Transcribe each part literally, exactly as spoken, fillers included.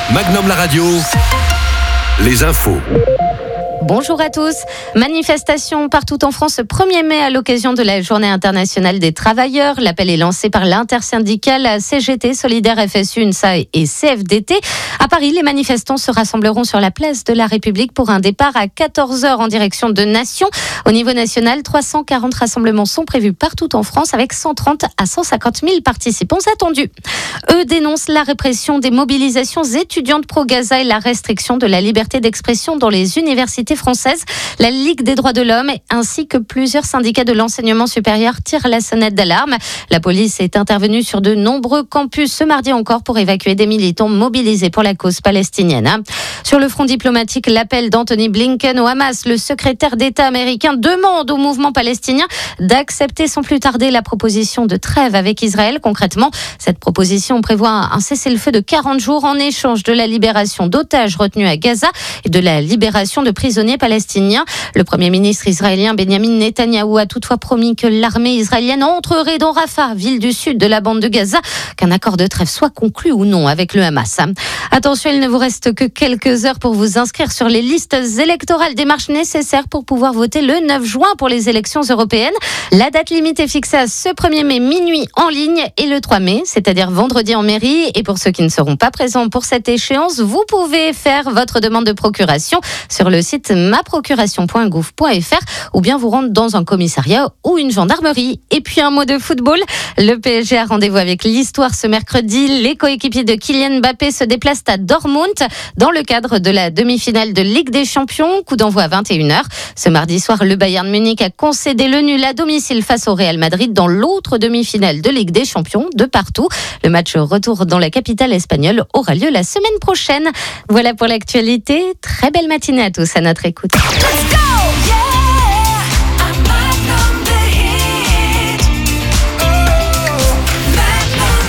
Magnum la radio, les infos. Bonjour à tous. Manifestation partout en France ce premier mai à l'occasion de la Journée internationale des travailleurs. L'appel est lancé par l'intersyndicale C G T, Solidaire, F S U, UNSA et C F D T. À Paris, les manifestants se rassembleront sur la place de la République pour un départ à quatorze heures en direction de Nation. Au niveau national, trois cent quarante rassemblements sont prévus partout en France avec cent trente à cent cinquante mille participants attendus. Eux dénoncent la répression des mobilisations étudiantes pro-Gaza et la restriction de la liberté d'expression dans les universités françaises. La Ligue des droits de l'homme ainsi que plusieurs syndicats de l'enseignement supérieur tirent la sonnette d'alarme. La police est intervenue sur de nombreux campus ce mardi encore pour évacuer des militants mobilisés pour la cause palestinienne. Sur le front diplomatique, l'appel d'Anthony Blinken au Hamas, le secrétaire d'État américain demande au mouvement palestinien d'accepter sans plus tarder la proposition de trêve avec Israël. Concrètement, cette proposition prévoit un cessez-le-feu de quarante jours en échange de la libération d'otages retenus à Gaza et de la libération de prisonniers palestiniens. Le Premier ministre israélien Benjamin Netanyahou a toutefois promis que l'armée israélienne entrerait dans Rafah, ville du sud de la bande de Gaza, qu'un accord de trêve soit conclu ou non avec le Hamas. Attention, il ne vous reste que quelques heures pour vous inscrire sur les listes électorales, démarche nécessaire pour pouvoir voter le neuf juin pour les élections européennes. La date limite est fixée à ce premier mai minuit en ligne et le trois mai, c'est-à-dire vendredi en mairie. Et pour ceux qui ne seront pas présents pour cette échéance, vous pouvez faire votre demande de procuration sur le site ma procuration point gouv point f r ou bien vous rendre dans un commissariat ou une gendarmerie. Et puis un mot de football, le P S G a rendez-vous avec l'histoire ce mercredi. Les coéquipiers de Kylian Mbappé se déplacent à Dortmund dans le cadre de la demi-finale de Ligue des Champions, coup d'envoi à vingt et une heures. Ce mardi soir, le Bayern Munich a concédé le nul à domicile face au Real Madrid dans l'autre demi-finale de Ligue des Champions de partout. Le match retour dans la capitale espagnole aura lieu la semaine prochaine. Voilà pour l'actualité. Très belle matinée à tous à notre écoute. Let's go! Yeah! I'm back on the hit. Oh, Magnum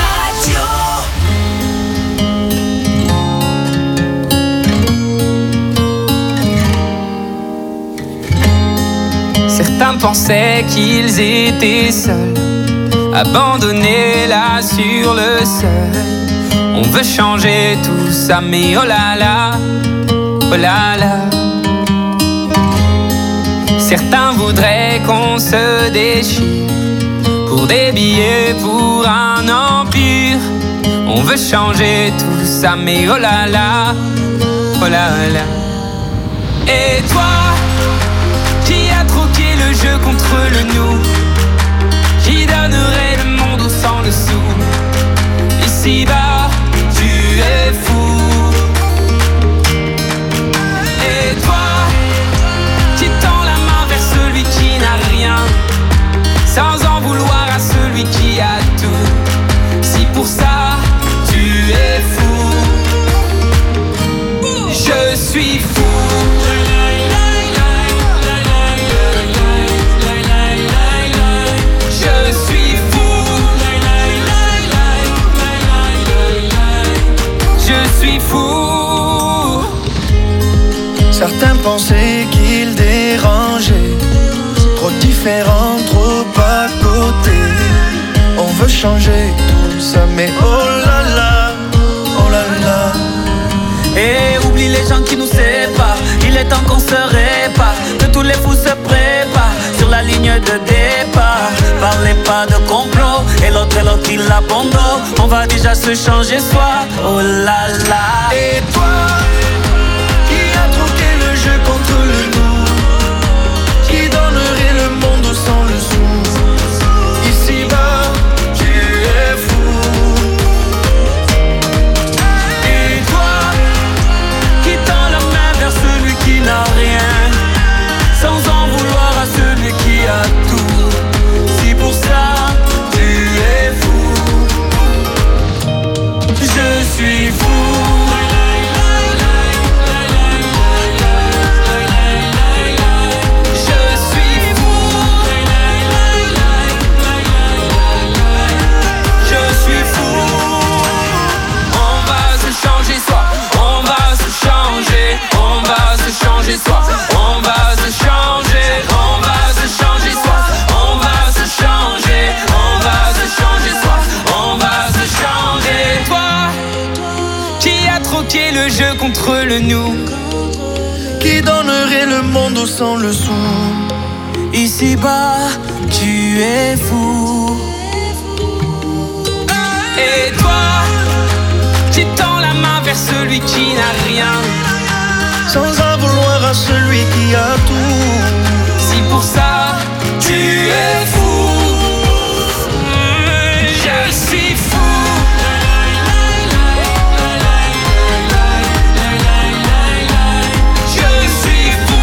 la radio. Certains pensaient qu'ils étaient seuls, abandonnés là sur le sol. On veut changer tout ça, mais oh là là, oh là là. Certains voudraient qu'on se déchire pour des billets, pour un empire. On veut changer tout ça, mais oh là là, oh là là. Et toi, qui a troqué le jeu contre le nous, qui donnerait le monde au sang le sou. Ici-bas, tu es fou. Et toi, qui tend la main vers celui qui n'a rien, sans en vouloir à celui qui a tout. Si pour ça, tu es fou, je suis fou. Certains pensaient qu'ils dérangeaient, trop différents, trop à côté. On veut changer tout ça, mais oh là là, oh là là. Et oublie les gens qui nous séparent, il est temps qu'on se répare, que tous les fous se préparent sur la ligne de départ. Parlez pas de complot, et l'autre et l'autre il abandonne. On va déjà se changer soi, oh là là. Et toi, contre le nous, qui donnerait le monde sans le sou. Ici-bas, tu es fou. Et toi, qui tend la main vers celui qui n'a rien, sans en vouloir à celui qui a tout. Si pour ça, tu es fou, je suis fou. le jeu contre le nous. Qui donnerait le monde sans le sou? Ici-bas, tu es fou. Et toi, tu tends la main vers celui qui n'a rien, Sans en vouloir à celui qui a tout. si pour ça tu es fou. Je suis fou. Je suis fou.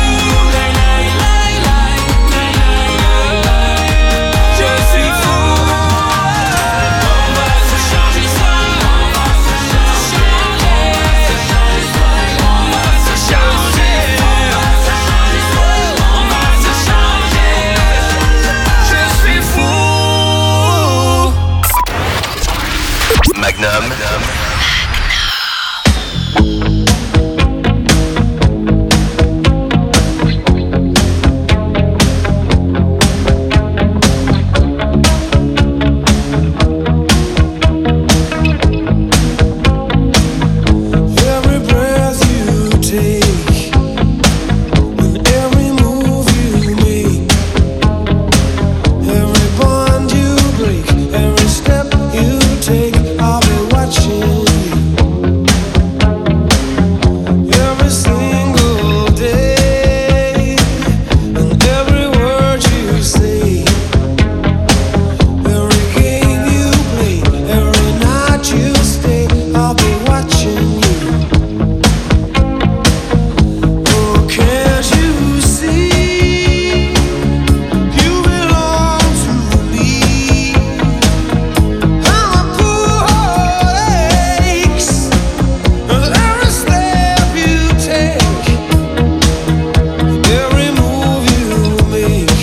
Je suis fou. On va se changer ça. On va se changer. On va se changer. On va se changer. Je suis fou. Magnum. Every breath you take and every move you make, every bond you break, every step you take, I'll be watching you. Every single day and every word you say, every game you play, every night you stay, I'll be watching you. Oh, can't you see? You belong to me. I'm a poor heart aches with every step you take, every move you make,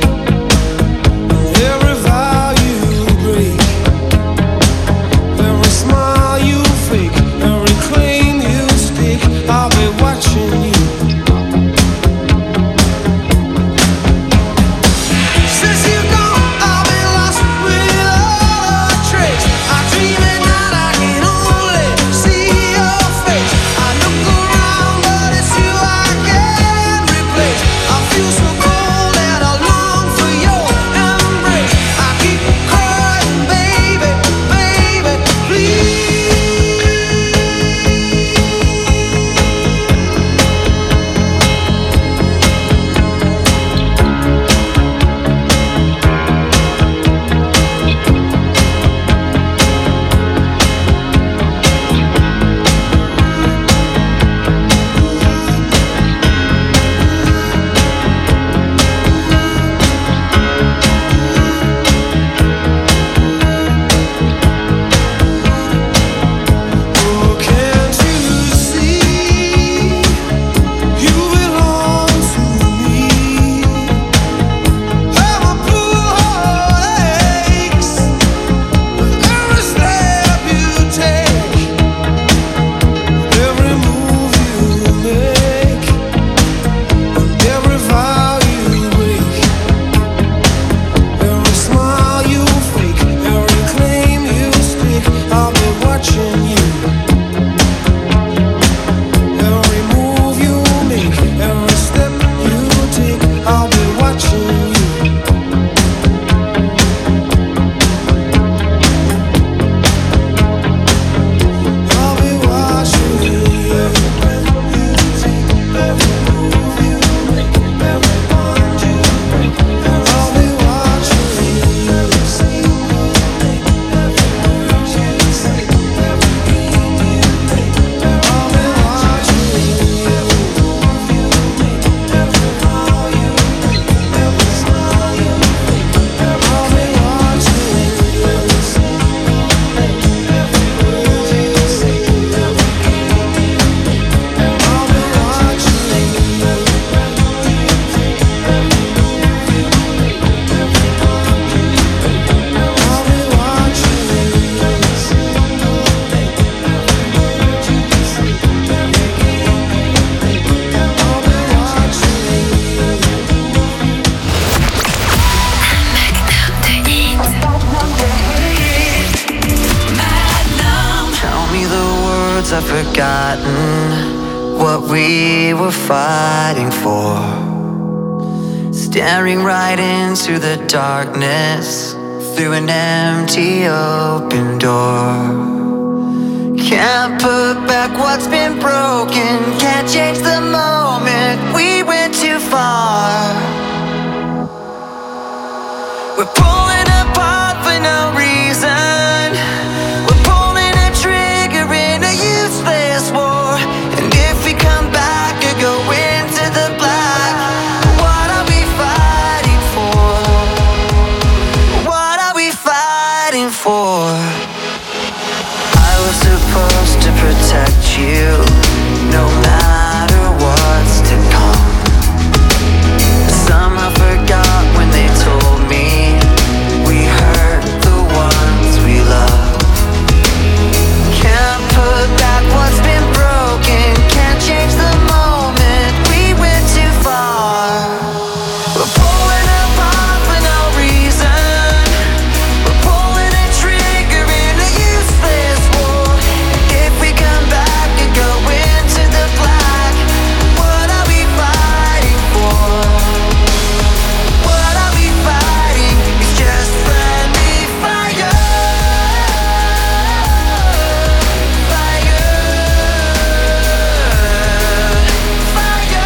every vow you break, every smile you fake, every claim you stake, I'll be watching you. Since you've gone, I've been lost without a trace. I dream at night, I can only see your face. I look around, but it's you I can't replace. I feel so cold and I long for your embrace. I keep crying, baby, baby, please. Oh, can't you see? You belong to me. I'm a poor heart aches with every step you take, every move you make, every vow you break, every smile you fake, every claim you stake, I'll be watching you. Every move you make, every step you take, I'll be watching you. I'll be watching you. Every breath you take, every move you make, every bond you break, I'll be watching you. Every single day, every word you say, every worlds are forgotten, what we were fighting for. Staring right into the darkness, through an empty open door. Can't put back what's been broken, can't change the moment, we went too far. We're pulling apart for no reason, we're pulling a trigger in a useless war. And if we come back or go into the black, what are we fighting for? What are we fighting for? I was supposed to protect you, no matter what's to come. Somehow forgot when they told me we hurt the ones we love. Can't put back what's been broken, can't change the moment, we went too far. We're pulling apart for no reason, we're pulling a trigger in a useless war. And if we come back and go into the black, what are we fighting for? What are we fighting? It's just friendly fire. Fire. Fire.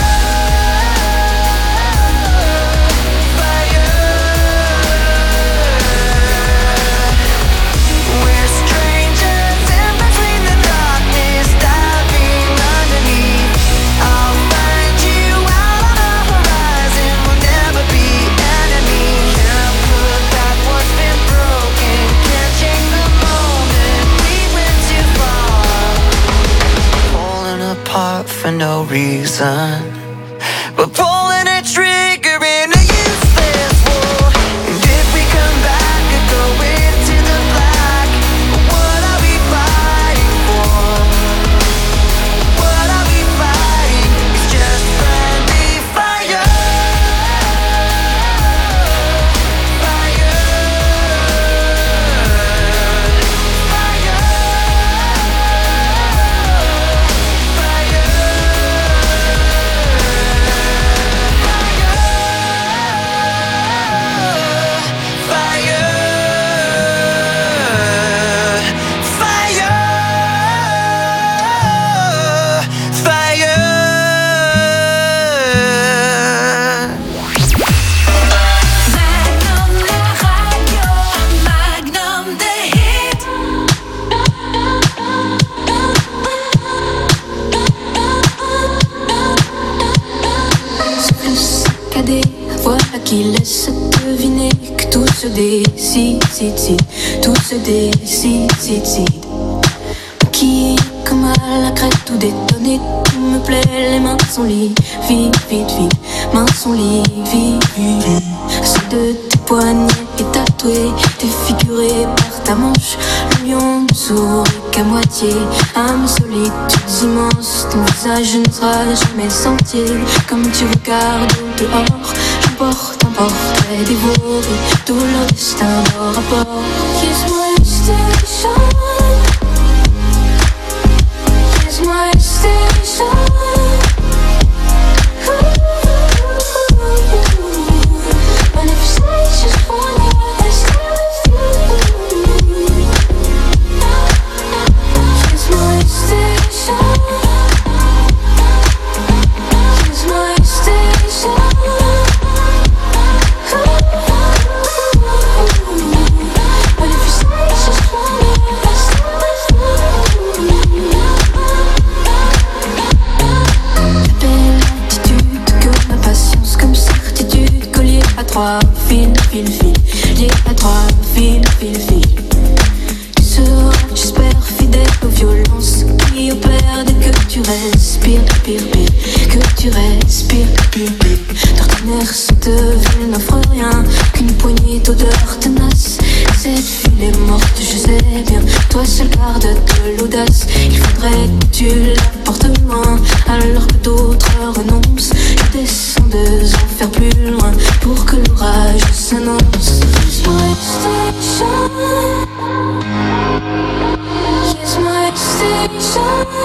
Fire. We're strangers in between the darkness, diving underneath. I'll find you out on the horizon, we'll never be enemies. Can't put back what's been broken, can't change the moment, we went too far. Pulling apart for no reason, we're pulling a trigger in a useless war. And if we come back and go into the black, what are we fighting for? What are we fighting? It's just friendly fire. Fire. Fire. Magnum la radio, Magnum de hit. Souffle saccadé, voilà qui laisse deviner que tout se décide, cide, cide. Tout se décide, cide, cide. Qui, comme à la crête, tout détonné, tout me plaît, les mains sont liées, vite, vite, vite. Mains sont liées, vite, vite, vite. Ceux de tes poignets est tatoué, défiguré par ta manche. Le lion ne sourit qu'à moitié, âme solitudes immenses. Ton visage ne sera jamais sentier, comme tu regardes au dehors. J'emporte un portrait dévoré, tout le destin bord à bord. Kiss my station, kiss my station. And if you say just one word, I stay with you. Kiss my station, kiss my station. But if you say just one word, I stay with you. La belle attitude que ma patience comme certitude, collier à trois fils, fil, fil, lié à trois fils, fil, fil. Tu seras, j'espère, fidèle aux violences qui opèrent dès que tu respires, pire, pire, que tu respires, pire, pire. D'ordinaire, cette ville n'offre rien qu'une poignée d'odeurs tenaces. Cette ville est morte, je sais bien, toi seul garde de l'audace. Il faudrait que tu la portes loin, alors que d'autres renoncent. Je descends deux enfers plus loin pour que l'orage s'annonce. Kiss my station, kiss my station.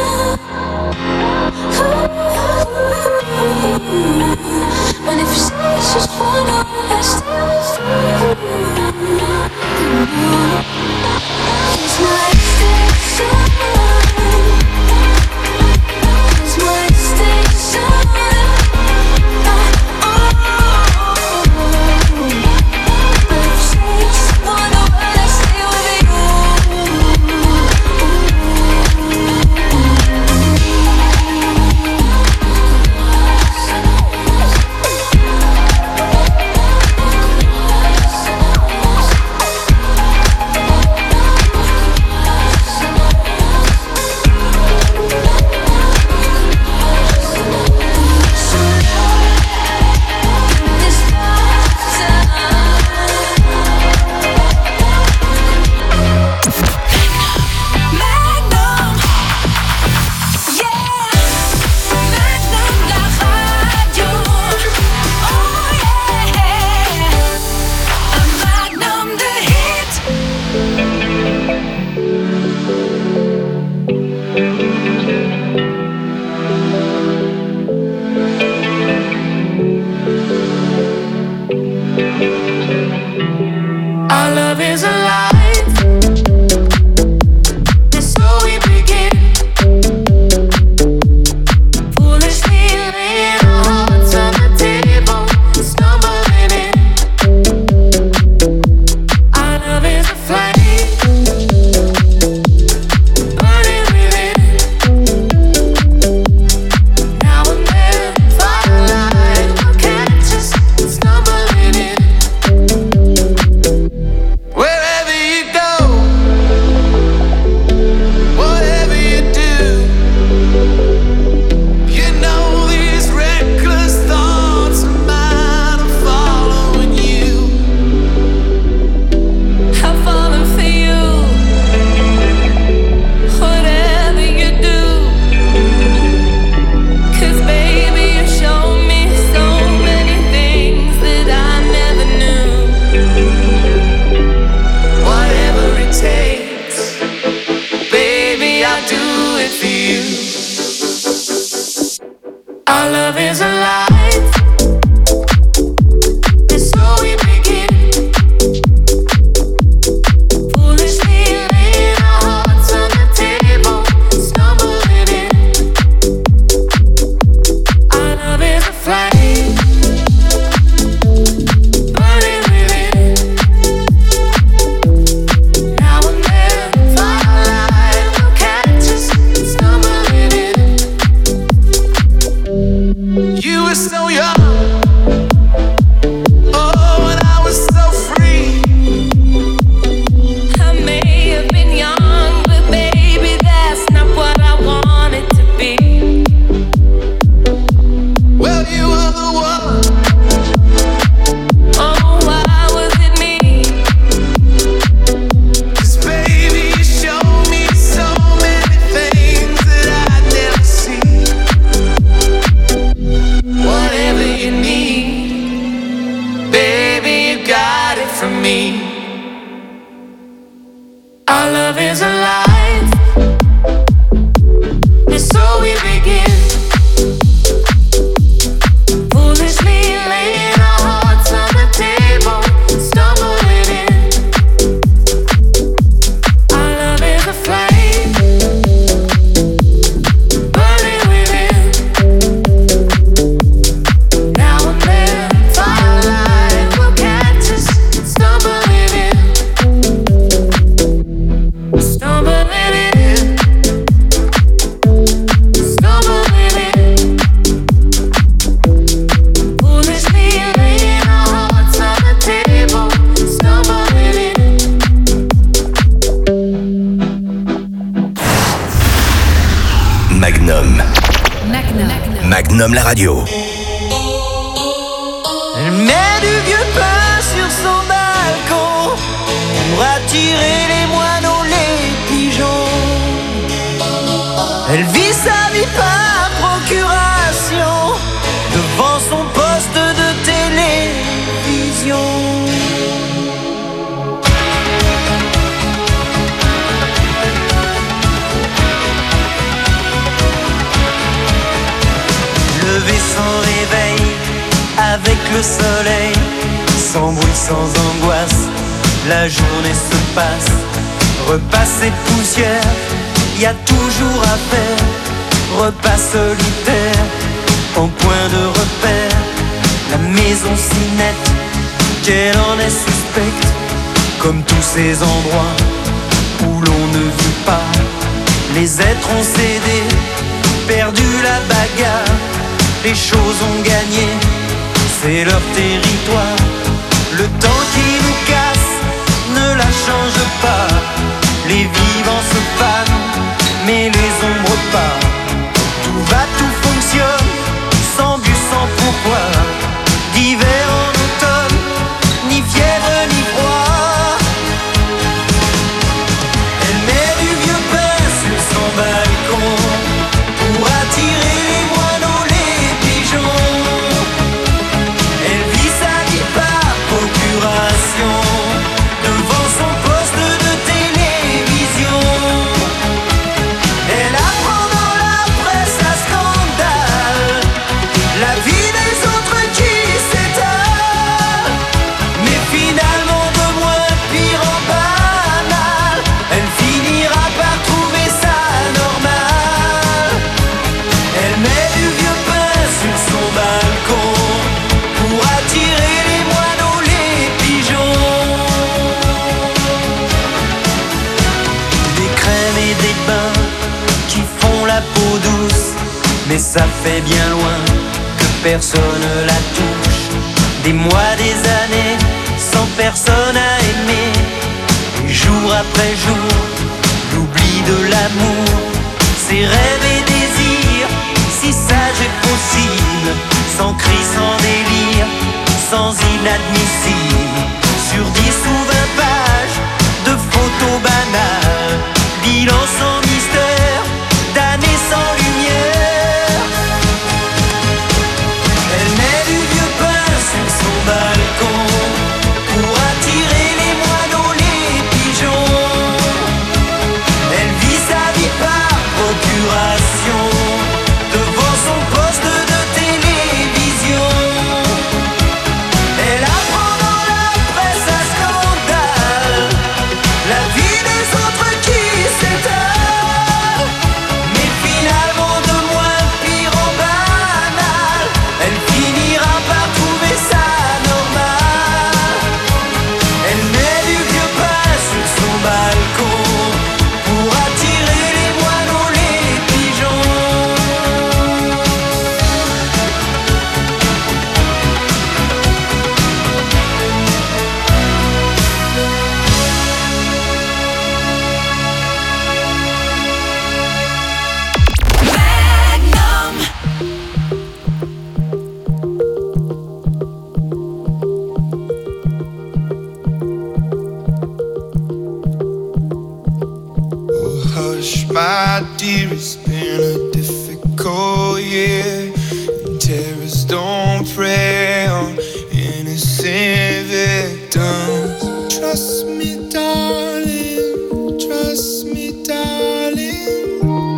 Our love is alive. And so we begin. Foolishly laying our hearts on the table, stumbling in. Our love is a flame, burning within. Now and then, firelight will catch us, stumbling in. You were so young, oh, and I was so free. I may have been young, but baby, that's not what I wanted to be. Well, you were the one. Oh, why was it me? 'Cause baby, you showed me so many things that I'd never see. Whatever you need, baby, you got it from me. Our love is alive, and so we begin. Foolishly laying our hearts on the table, stumbling in. Our love is a flame, burning within. Now and then, firelight will catch us, stumbling in. Stumbling in. Stumbling in. Foolishly laying our hearts on the table, stumbling in. Magnum. Magnum la radio. Elle met du vieux pain sur son balcon pour attirer les moineaux, les pigeons. Elle vit sa vie par procuration devant son poste de télévision. Lever sans réveil, avec le soleil, sans bruit, sans angoisse, la journée se passe. Repas et poussière, y a toujours à faire. Repas solitaire, en point de repère. La maison si nette, qu'elle en est suspecte. Comme tous ces endroits où l'on ne vit pas. Les êtres ont cédé, perdu la bagarre. Les choses ont gagné, c'est leur territoire. Le temps qui nous casse ne la change pas. Les vivants se fanent, mais les ombres pas. Tout va, tout fonctionne, sans but, sans pourquoi. D'hiver en automne, ni fièvre ni froid. Elle met du vieux pain sur son balcon pour attirer les moineaux, les pigeons. Elle vit sa vie par procuration devant son poste de télévision. Elle apprend dans la presse à scandale la vie des autres qui s'étale. Mais finalement de moins pire en banal, elle finira par trouver ça normal. Elle met du vieux pain sur son balcon pour attirer les moineaux, les pigeons. Des crèmes et des bains qui font la peau douce, mais ça fait bien loin que personne la touche. Des mois, des années, sans personne à aimer. Et jour après jour, l'oubli de l'amour. Ses rêves et désirs, si sage et possible. Sans cri, sans délire, sans inadmissible. Sur dix ou vingt pages de photos banales. Bilan sans mystère, d'années sans lumière. Elle met du vieux pain sur son balcon pour attirer les moineaux, les pigeons. Elle vit sa vie par procuration devant son poste de Hush, my dear, it's been a difficult year. And terrorists don't prey on innocent victims. Trust me, darling, trust me, darling.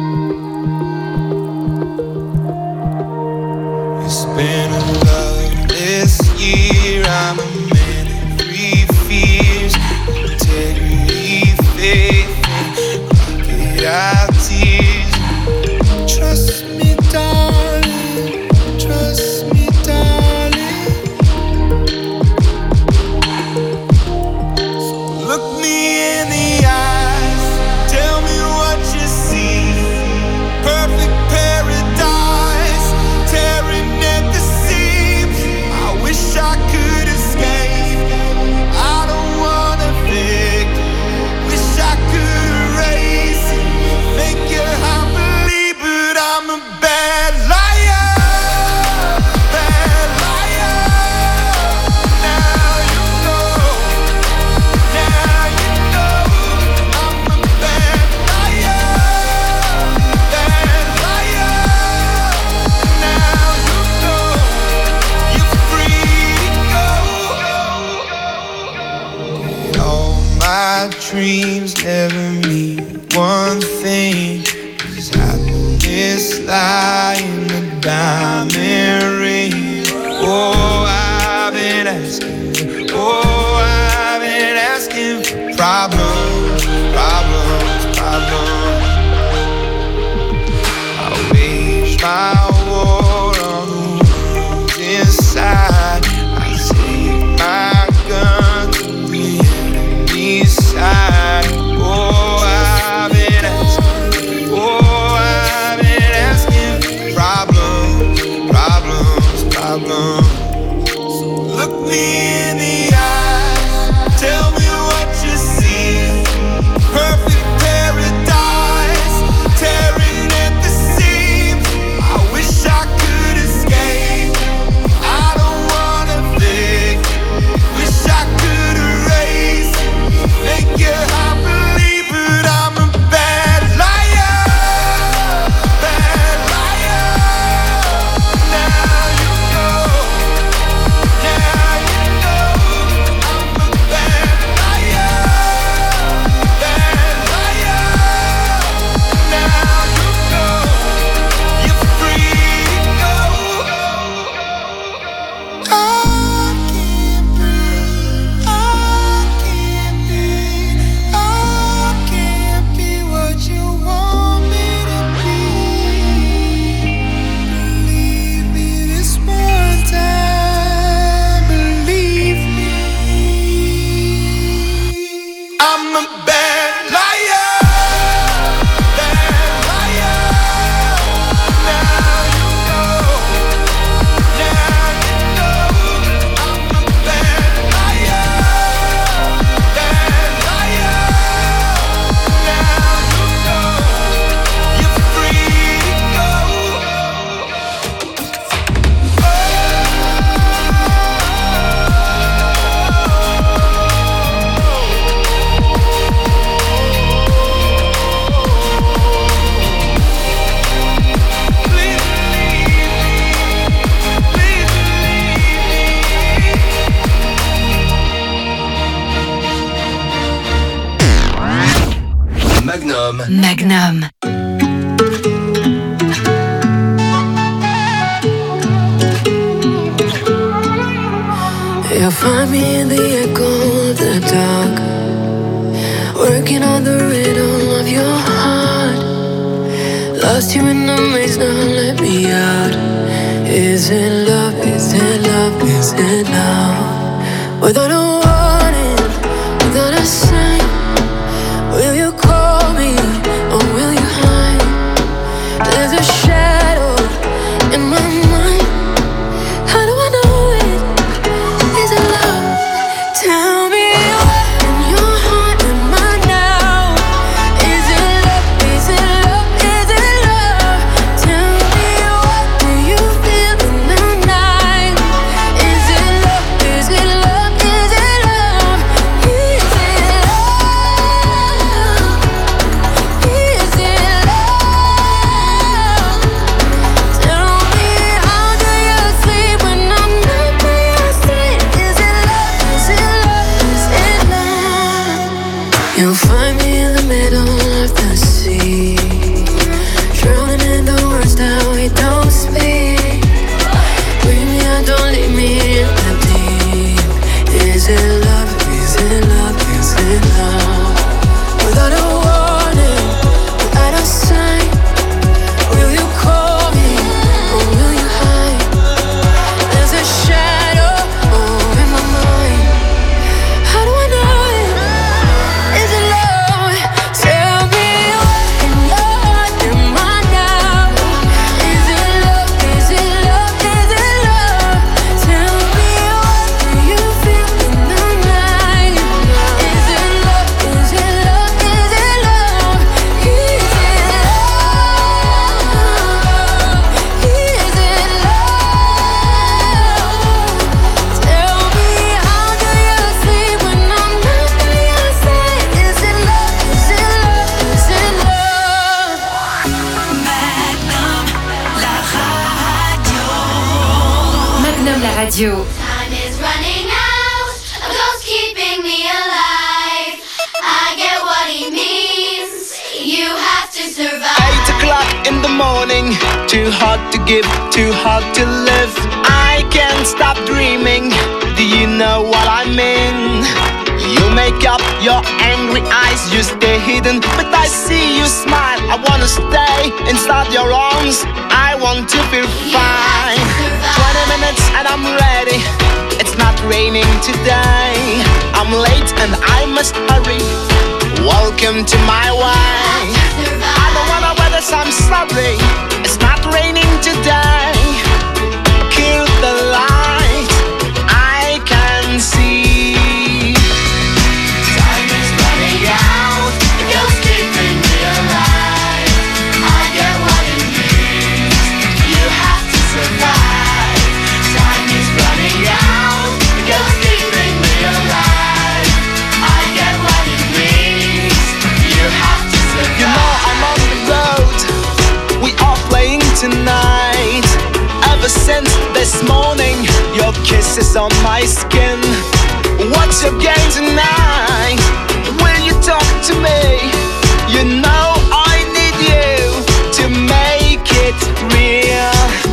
It's been a loveless year. I'm a man of three fears: integrity, faith, and our tears. Trust me, darling, trust me, darling. So look me in the eyes, tell me what you see. Perfect paradise, tearing at the seams. I wish I could escape. I don't wanna fake. Wish I could erase it, make you happily, but I'm a bad liar, bad liar. Now you know, now you know, I'm a bad liar, bad liar. Now you know, you're free to go. All my dreams never mean one thing. Cause happiness lie in the diamond ring. Oh, I've been asking, oh, I've been asking for problems, problems, problems. I wage my war on the wounds inside. I take my gun to the enemy's side. Oh, I've been asking, oh, I've been asking for problems, problems, problems. So look me in the eyes, tell me what you see. Perfect paradise, tearing at the seams. I wish I could escape. I don't wanna fake. Wish I could erase it, make you happily, but I'm a bad liar, bad liar. Now you know, now you know, I'm a bad liar, bad liar. Now you know, you're free to go. I can't breathe, I can't be, I can't be what you want me to be. Believe me this one time, believe me. I'm a bad liar, bad liar. Now you know, now you know, I'm a bad liar, bad liar. Now you know, you're free to go. Please believe me, please believe me. Magnum. Magnum. You'll find me in the echo of the dark, working on the rhythm of your heart. Lost you in the maze, now let me out. Is it love? Is it love? Is it love? Without a warning, without a sign, will you call me or will you hide? There's a shadow in my mind. How do I know it? Is it love? Tell me what in your heart am I now? Is it love? Is it love? Is it love? Tell me what do you feel in the night? Is it love? Is it love? Is it radio. Time is running out, a ghost keeping me alive. I get what he means, you have to survive. Eight o'clock in the morning, too hard to give, too hard to live. I can't stop dreaming, do you know what I mean? You make up your angry eyes, you stay hidden, but I see you smile. I wanna stay inside your arms, I want to feel fine. Twenty minutes and I'm ready, it's not raining today. I'm late and I must hurry, welcome to my way. I don't wanna weather, so I'm sorry, it's not raining today. Kill the light, I can see. Tonight, ever since this morning, your kiss is on my skin. What's your game tonight? Will you talk to me? You know I need you to make it real.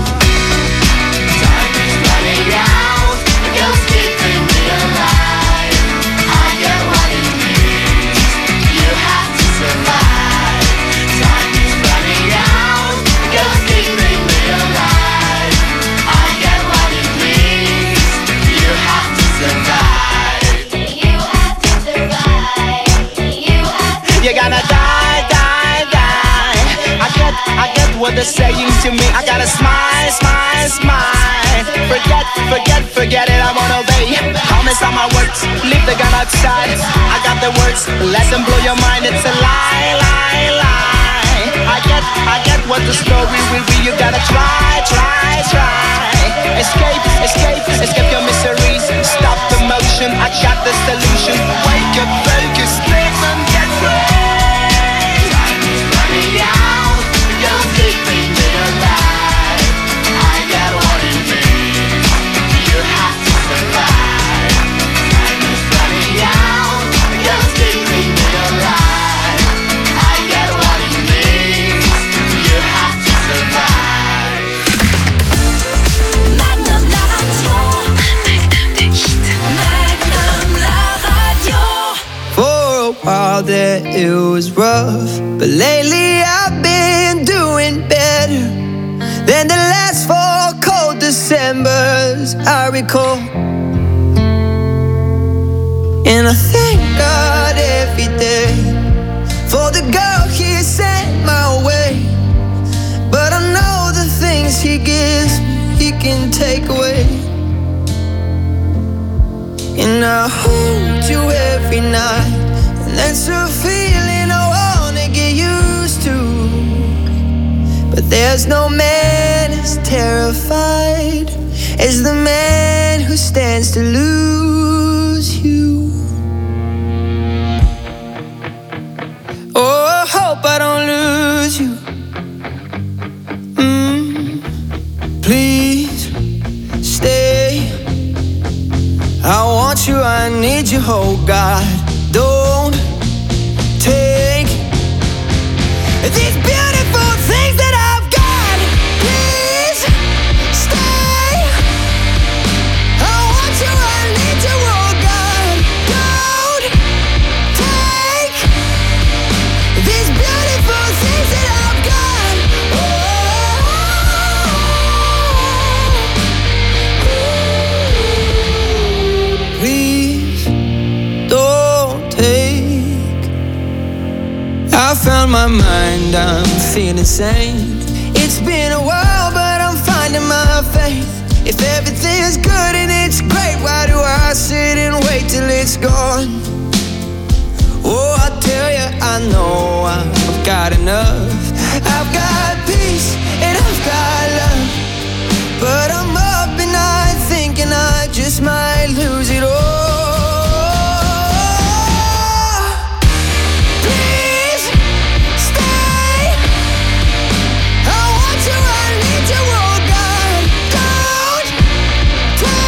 Time is running out, the ghost keeping me alive. I get what it means, you have to survive. Time is running out, the ghost keeping me alive. I get what it means, you have to survive. You have to survive. You have to You're gonna die, die, die. I get, I get what they're saying to me. I gotta smile, smile, smile. Forget, forget, forget it, I won't obey. Promise on my words, leave the gun outside. I got the words, let them blow your mind. It's a lie, lie, lie. I get, I get what the story will be. You gotta try, try, try. Escape, escape, escape your miseries. Stop the motion, I got the solution. Wake up, focus, live and get free. Time is running out, you're keeping me alive. I get what it means, you have to survive. Time is running out, you're keeping me alive. I get what it means, you have to survive. Magnum la radio. Magnum la radio. For a while there it was rough, but lately I've been doing better than the last four cold Decembers I recall. And I thank God every day for the girl He sent my way. But I know the things He gives me, He can take away. And I hold you every night, and that's a feeling I wanna get used to. But there's no man as terrified as the man who stands to lose you. Oh, I hope I don't lose you. Mm, please stay. I want you, I need you, oh God. Don't take these beautiful things that I've got. Please stay. I want you, I need you, oh God. Don't take these beautiful things that I've got. Oh, please don't take. I found my mind, I'm feeling sane. It's been a while, but I'm finding my faith. If everything's good and it's great, why do I sit and wait till it's gone? Oh, I tell you, I know I've got enough. I've got peace and I've got love, but I'm up at night thinking I just might lose it all. Please stay. I want you, I need you, oh God. Don't take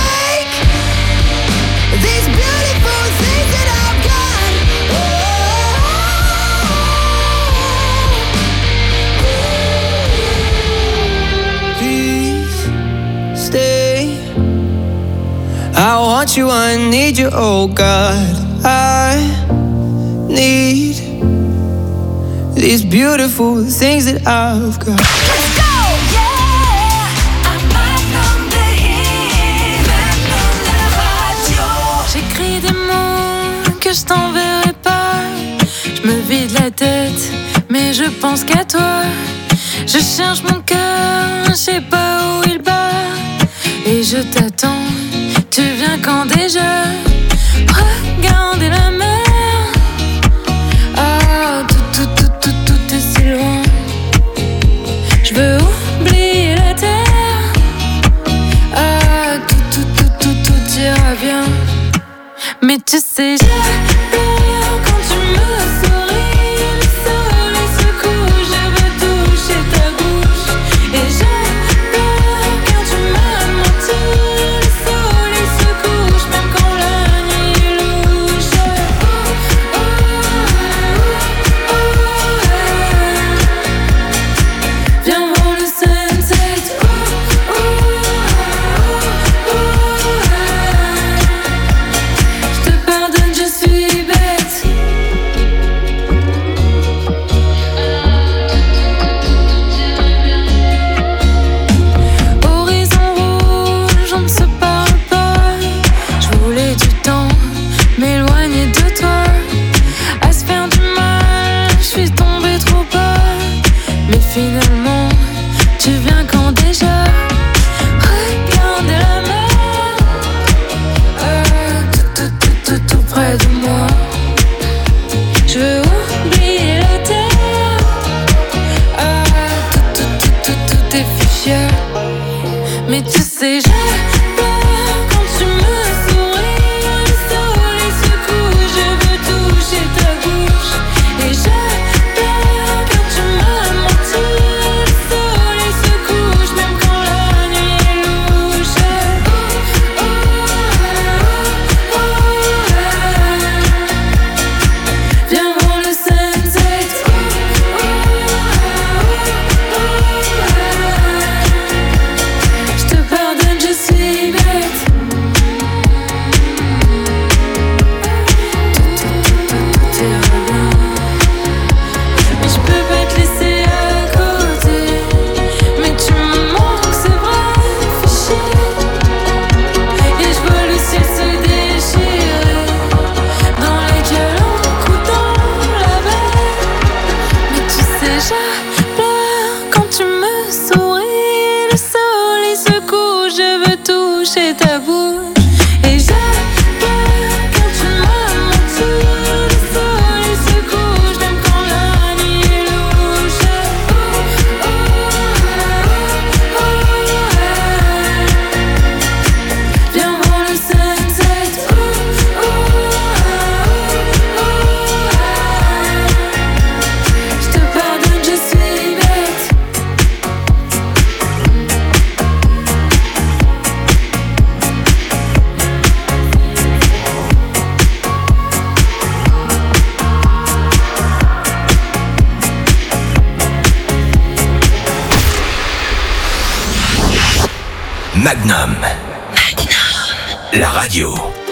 want you, I need you, oh God. I need these beautiful things that I've got. Let's go, yeah. Un Magnum de hit, Magnum la radio. J'écris des mots que je t'enverrai pas. Je me vide la tête, mais je pense qu'à toi. Je cherche mon cœur, je sais pas où il bat. Et je t'attends, tu viens quand déjà? Regardez la mer. Ah, tout, tout, tout, tout, tout est si loin. Je veux oublier la terre. Ah, tout, tout, tout, tout, tout ira bien. Mais tu sais, j'adore quand tu me souris. Le soleil se couche, je veux toucher ta bouche. Et j'adore quand tu m'as menti. Le soleil se couche, même quand la nuit est louche. Oh, oh, oh, oh, oh. Viens voir le sunset. Oh, oh, oh, oh. Je te pardonne, je suis bête. Horizon rouge, on ne se parle pas. Je voulais du temps, m'éloigner de toi. À se faire du mal, je suis tombée trop bas. Mais finalement, tu viens quand déjà? Regardez la mer. Ah, tout, tout, tout, tout, tout près de moi. Je veux oublier la terre. Ah, tout, tout, tout, tout, tout est fichier. Mais tu sais, j'adore quand tu me souris. Le soleil se couche, je veux toucher ta bouche. Et j'adore quand tu m'as menti. Le soleil se couche, même quand la nuit est louche. Oh, oh, oh, oh. Viens voir le sunset. Oh, oh, oh, oh. Je te pardonne, je suis bête. Tout, tout, tout, tout, tout ira bien. Mais je peux pas te laisser à côté. Mais tu me manques, c'est vrai, fiché. Et je vois le ciel se déchirer dans les calanques dans la mer. Mais tu sais, j'adore quand tu me souris. Le soleil se couche, je veux toucher ta bouche. Et j'adore quand tu m'as menti. Le soleil se couche, même quand la nuit est louche. Oh, oh, oh, oh. Viens voir le sunset. Oh, oh, oh, oh. Je te pardonne, je suis bête. Magnum. La radio.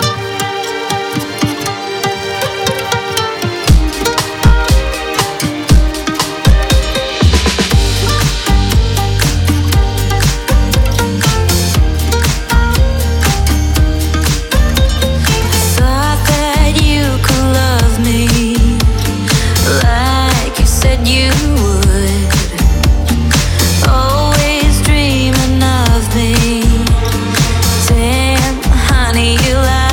Thought that you could love me like you said you would. Always dreaming of me. Damn, honey, you lie.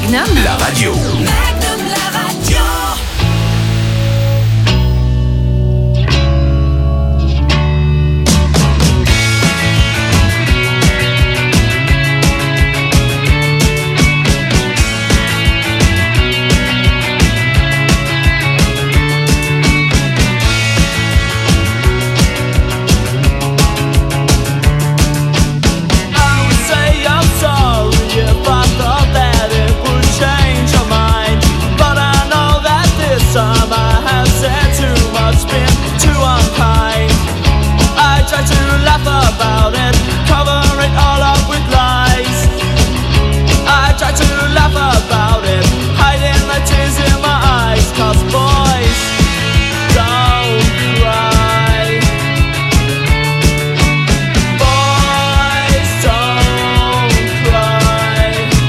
Magnum, la radio. Magnum, la radio. Time I have said too much, been too unkind. I try to laugh about it, cover it all up with lies. I try to laugh about it, hiding the tears in my eyes. Cause boys don't cry. Boys don't cry.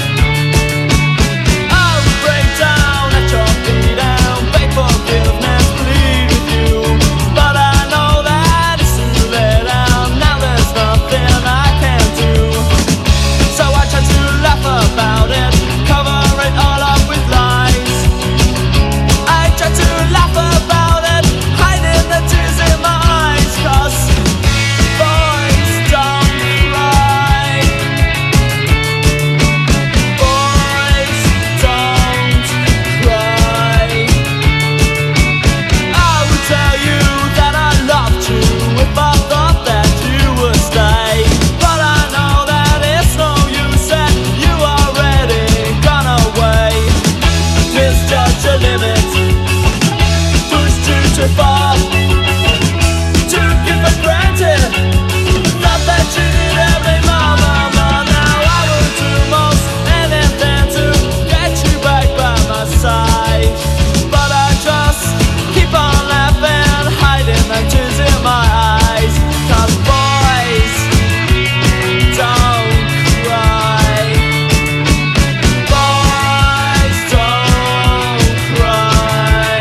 I will break down at your feet and beg forgiveness, plead with you. But I know that it's too late and now there's nothing I can do. So I try to laugh about it, cover it all up with lies. I try to laugh about it, hiding the tears in my eyes. Cause boys don't cry. Boys don't cry. I would tell you that I loved you if I thought that you would stay. But I know that it's no use and you already gone away. Misjudge your limits, pushed you too far, took you for granted. Thought that you did every moment, but now I will do most anything to get you back by my side. But I just keep on laughing, hiding the tears in my eyes. Cause boys don't cry. Boys don't cry.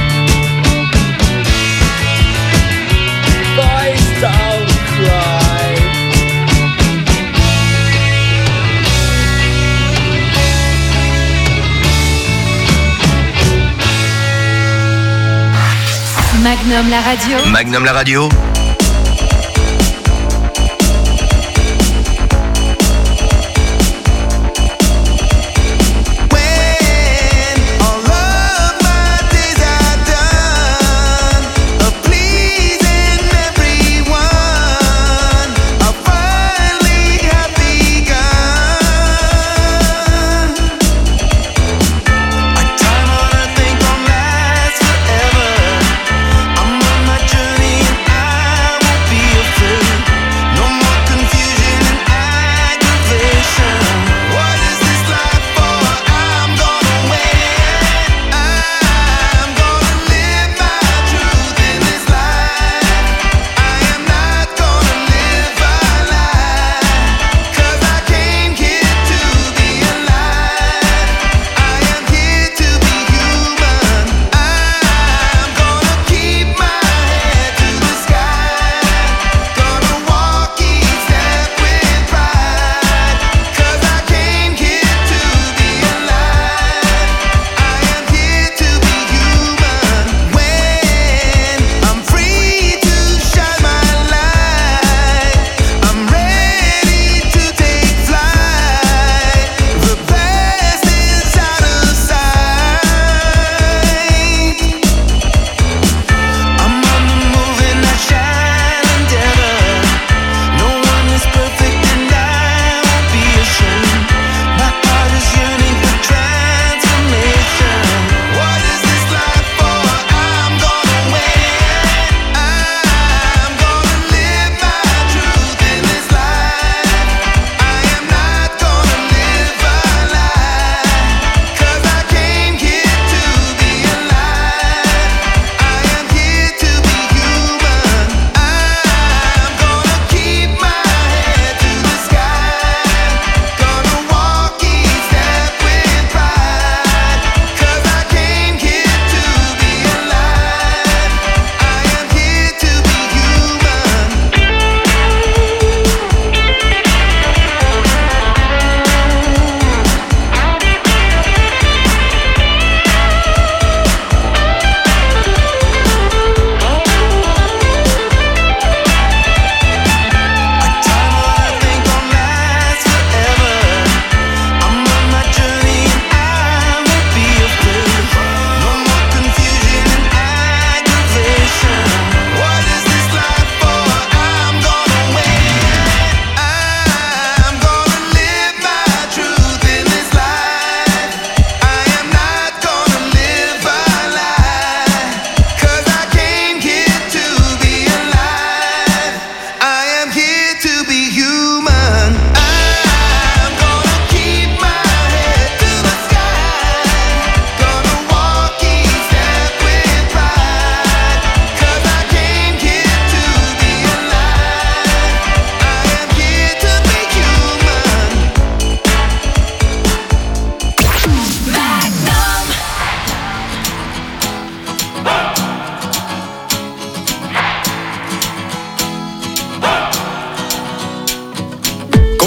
Boys don't cry. Magnum, la radio. Magnum la radio. When all of my days are done of pleasing everyone, I finally have begun. A time on earth ain't gonna last forever. I'm on my journey and I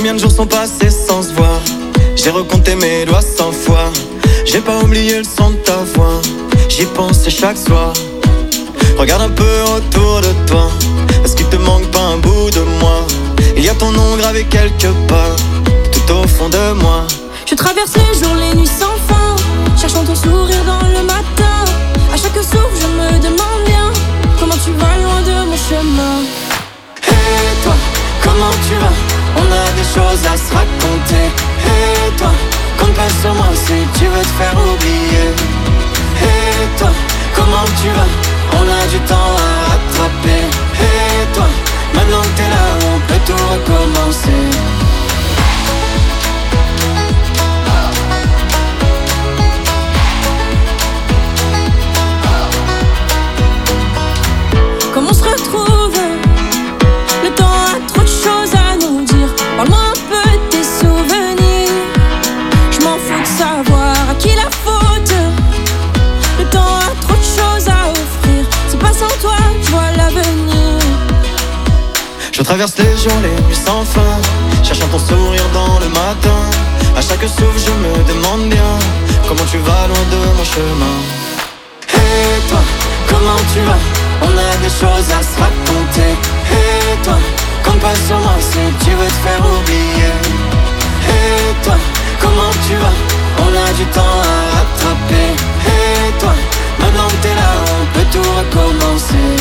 Combien de jours sont passés sans se voir? J'ai recompté mes doigts cent fois. J'ai pas oublié le son de ta voix. J'y pense chaque soir. Regarde un peu autour de toi. Est-ce qu'il te manque pas un bout de moi? Il y a ton nom gravé quelque part, tout au fond de moi. Je traverse les jours, les nuits sans fin, cherchant ton sourire dans le matin. À chaque souffle, je me demande bien comment tu vas loin de mon chemin. Et toi, comment tu vas? On a des choses à se raconter. Et toi, compte pas sur moi si tu veux te faire oublier. Et toi, comment tu vas? On a du temps à rattraper. Et toi, maintenant que t'es là, on peut tout recommencer. Comme on se retrouve, le temps a trop de choses à nous dire. Parle-moi un peu de tes souvenirs. Je m'en fous de savoir à qui la faute. Le temps a trop de choses à offrir. C'est pas sans toi que je vois l'avenir. Je traverse les jours, les nuits sans fin, cherchant ton sourire dans le matin. À chaque souffle je me demande bien comment tu vas loin de mon chemin. Et toi, comment tu vas? On a des choses à se raconter. Et toi, compte pas sur moi si tu veux te faire oublier. Et toi, comment tu vas? On a du temps à rattraper. Et toi, maintenant que t'es là, on peut tout recommencer.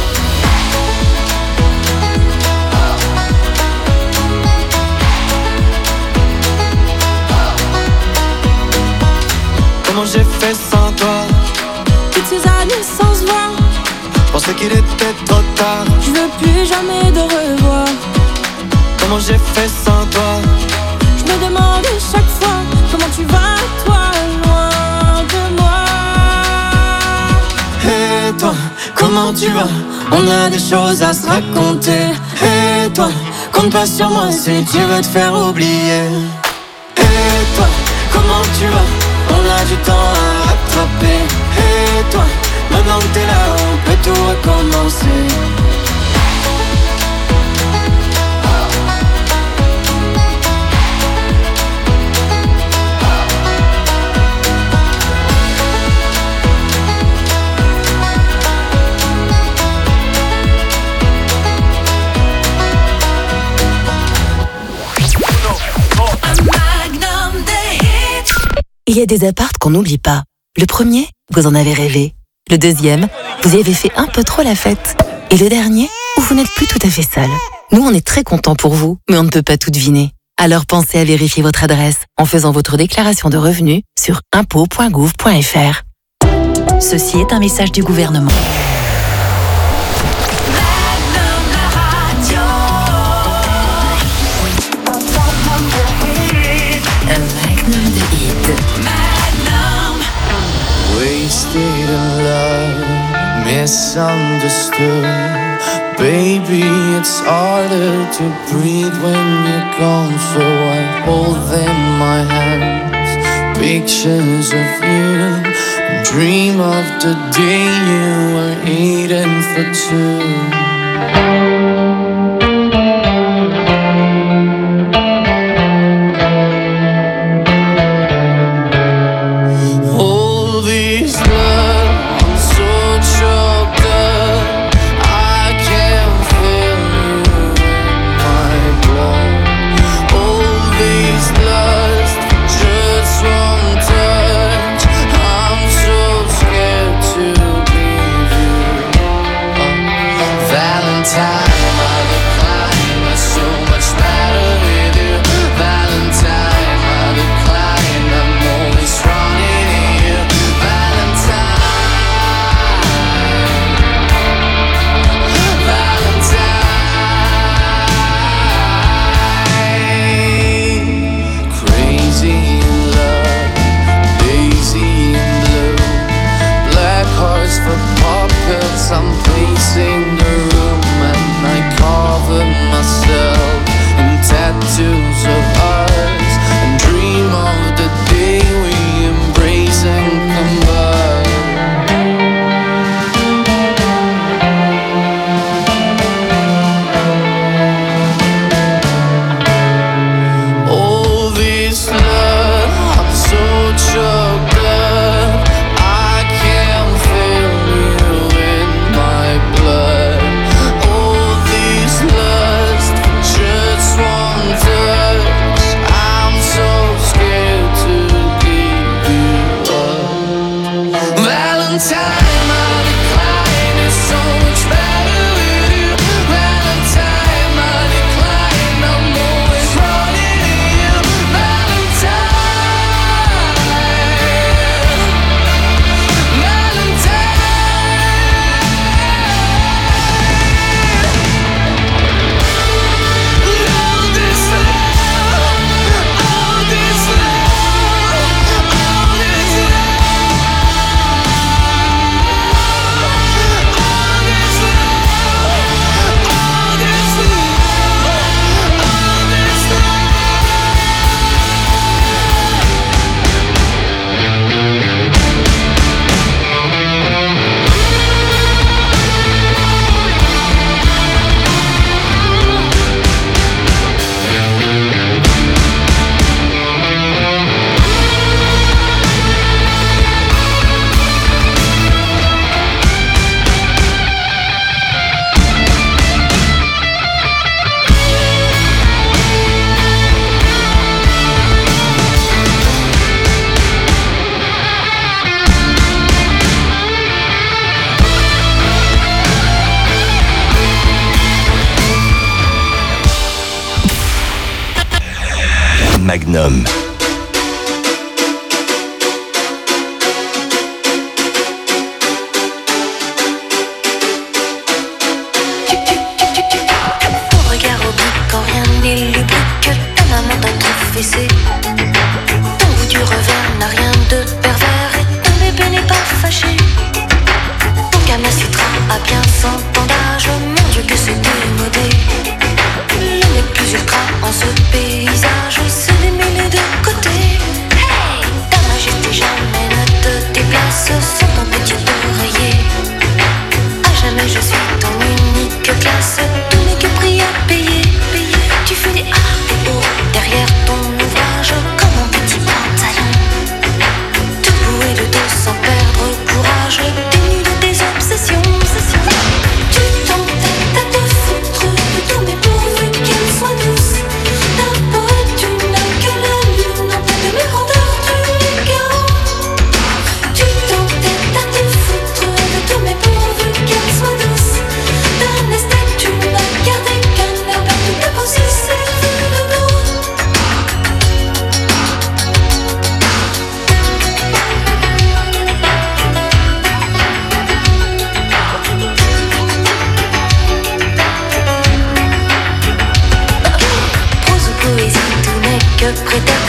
Comment j'ai fait sans toi? Toutes ces années sans se voir, je pensais qu'il était trop tard. je veux plus jamais de revoir. Comment j'ai fait sans toi? Je me demande chaque fois comment tu vas, toi, loin de moi. Et toi, comment tu vas? On a des choses à se raconter. Et toi, compte pas sur moi si tu veux te faire oublier. Et toi, comment tu vas? On a du temps à rattraper. Et toi, maintenant que t'es là, on peut tout recommencer. Il y a des apparts qu'on n'oublie pas. Le premier, vous en avez rêvé. Le deuxième, vous y avez fait un peu trop la fête. Et le dernier, où vous n'êtes plus tout à fait seul. Nous, on est très contents pour vous, mais on ne peut pas tout deviner. Alors pensez à vérifier votre adresse en faisant votre déclaration de revenus sur impôts point gouv point f r. Ceci est un message du gouvernement. Wasted in love, misunderstood. Baby, it's harder to breathe when you're gone. So I hold in my hands pictures of you. Dream of the day you were eating for two. That Magnum. Ton regard oblique quand rien n'est lubrique, ta maman dans ton fessé. Ton goût du revers n'a rien de pervers et ton bébé n'est pas fâché. Ton Kama Sutra a bien cent ans d'âge, mon Dieu que c'est démodé. Le mec plus ultra en ce paysage, c'est démêlé de côté. Hey, ta majesté jamais ne te déplace sans ton petit oreiller. À jamais je suis ton unique classe, tout n'est que prix à payer. Tu fais des A et O derrière ton ouvrage comme un petit pantalon. Debout et de dos sans perdre courage, dénu de tes obsessions. Tu t'entêtes à te foutre de tout, mais pourvu qu'elle soit douce. Ta poète, tu n'as que la lune, en plein de mes rondeurs, tu es K O. Tu t'entêtes à te foutre de tout, mais pourvu qu'elle soit douce. D'un esthète, tu n'as gardé qu'un air bête, tu n'as pas su serrer le dos. Prose ou poésie, tout n'est que prétexte.